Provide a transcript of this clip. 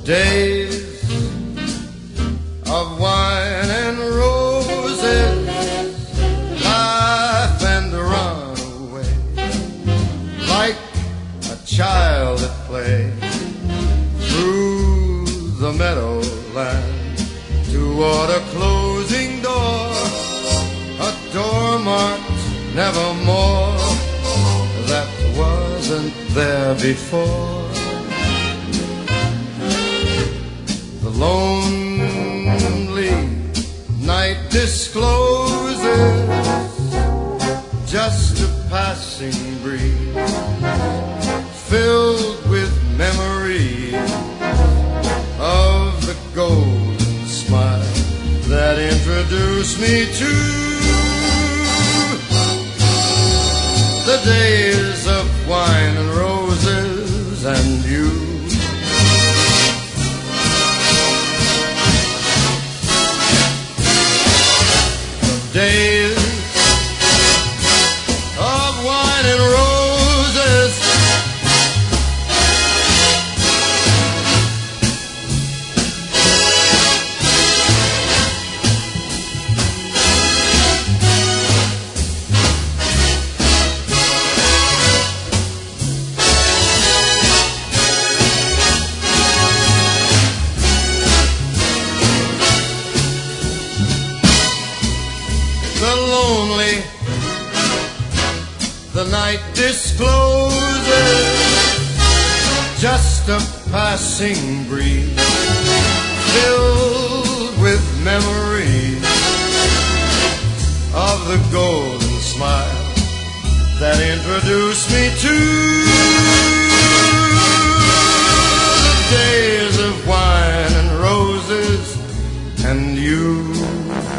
Days of wine and roses, laugh and run away like a child at play through the meadowland toward a closing door, a door marked nevermore that wasn't there before. The lonely night discloses just a passing breeze filled with memories of the golden smile that introduced me to the days of wine and roses and you. Days of wine and roses, the lonely, the night discloses just a passing breeze filled with memories of the golden smile that introduced me to the days of wine and roses and you.